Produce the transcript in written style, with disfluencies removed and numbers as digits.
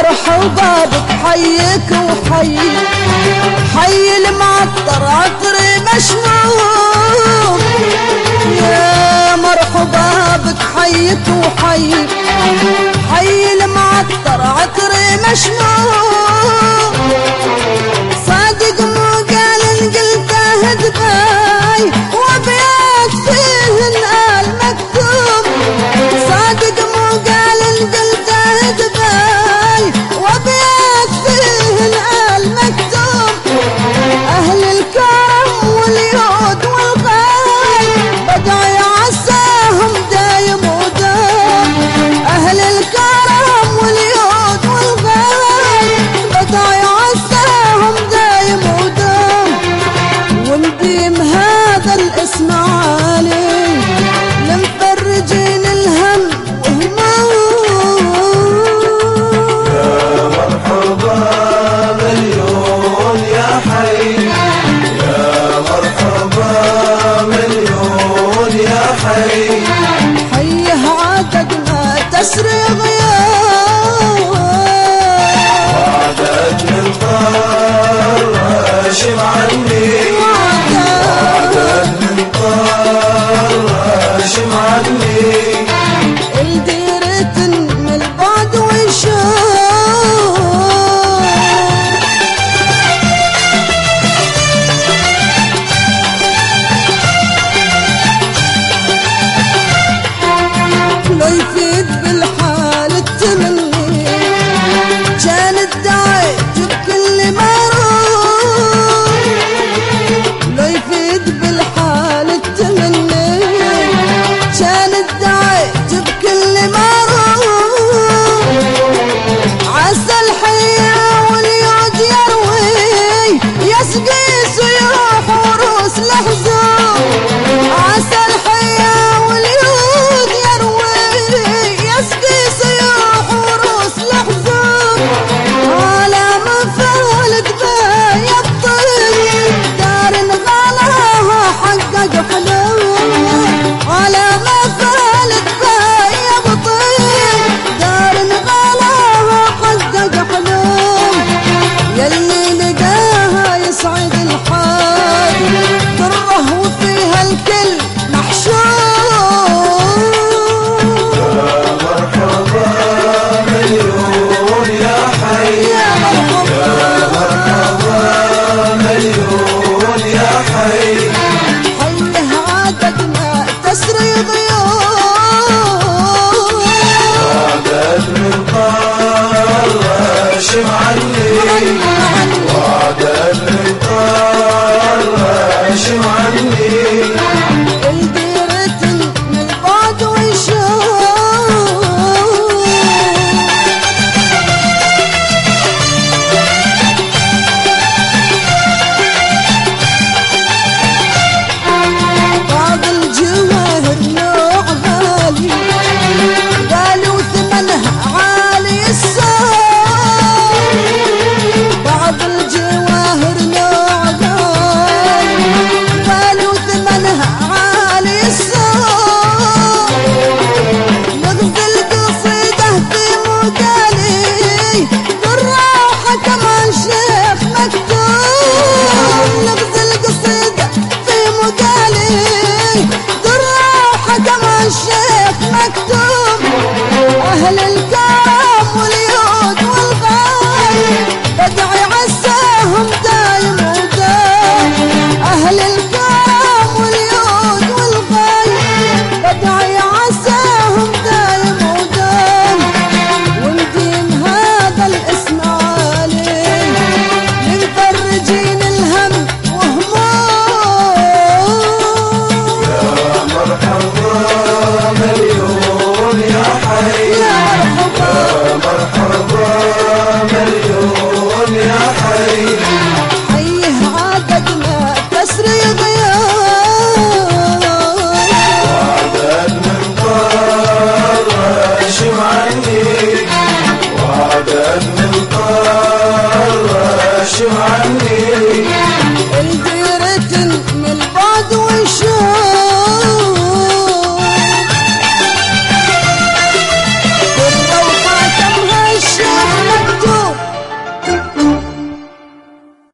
مرحبا بك حيك وحي حي المعطر عطري مشموم. يا مرحبا بك حيك وحي حي المعطر عطري مشموم. صادق مو قال قلته دبي وابيات فيهن المكتوم. صادق مو قال قلته دبي وابيات فيهن المكتوم. اهل الكرم واليود والغاي بدعي عساهم دايم ودوم. اهل الكرم واليود والغاي بدعي عساهم دايم ودوم. ونديم هذا الاسم عالي لمفرجين الهم وهموم. يا مرحبا مليون يا حي يا مرحبا مليون يا حي. حيه عددنا تسري غياب وعدك من طار هاشم عني. وعدك من طار هاشم عني. الديرة من البعد ويشوف لو يفيد بالحال التمني كان ادعي بكل معروف. لو يفيد بالحال التمني كان ادعي بكل معروف. عسى الحياة واليود يروي يسقي سيوح وروس الحزون. عسى الحياة واليود يروي يسقي سيوح وروس الحزون. على مفعول دبايا الطيب دار غلاها حقق حلم. على مفعول دبايا الطيب دار غلاها حقق حلم. يلي لقاها يسعد الحال دره وفيها الكل محشوم. يا مرحبا مليون يا حي يا مرحبا يا مرحبا مليون يا حي. حيه عددنا تسري ضيوف. وعدك من طار هاشم عني. وعدك من طار هاشم عني. الديرة من البعد ويشوف بعض الجواهر نوع غالي غالي وثمنها عالي السعر. بعض الجواهر نوع غالي غالي وثمنها عالي السعر. نغزل قصيده في مقالي بالراحة كمان شيخ مكتوب. نغزل قصيده في مقالي بالراحة كمان شيخ مكتوب. أهل الكرم واليود والغاي بدعي عساهم دايم ودايم. أهل الكرم واليود والغاي بدعي عساهم دايم ودايم. ونديم هذا الاسم عالي لمفرجين الهم وهموم. يا مرحبا مليون يا حي يا مرحبا يا مرحبا مليون يا حي. حيه عددنا تسري غياب. وعدك من طار هاشم عني. وعدك من طار